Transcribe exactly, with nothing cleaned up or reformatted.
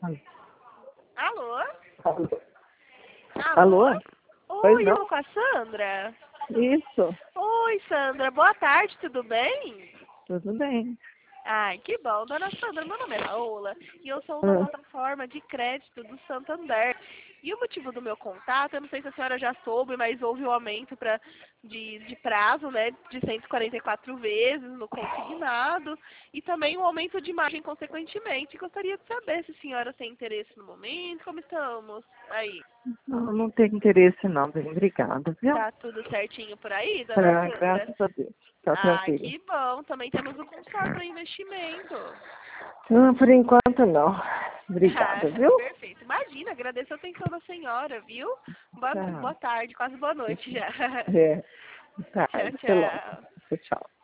Alô? Alô? Alô? Alô? Oi, Pois eu não? com a Sandra? Isso, Oi, Sandra. Boa tarde, tudo bem? tudo bem. Ai, que bom. Dona Sandra, meu nome é Paola e eu sou uma Ah, plataforma de crédito do Santander. E o motivo do meu contato, eu não sei se a senhora já soube, mas houve um aumento pra, de, de prazo, né, de cento e quarenta e quatro vezes no consignado e também um aumento de margem consequentemente. Gostaria de saber se a senhora tem interesse no momento, como estamos aí. não, não tenho interesse não, bem, obrigada, viu? Tá tudo certinho por aí, dona Ah, Sandra? graças a Deus, tá Ah, tranquilo. que bom. Também temos o consórcio para investimento. Ah, por enquanto não. Ah, Obrigada, viu? perfeito. Imagina, agradeço a atenção da senhora, viu? Boa, Tchau. boa tarde, quase boa noite já. É, tá, Tchau, até logo. tchau. Tchau.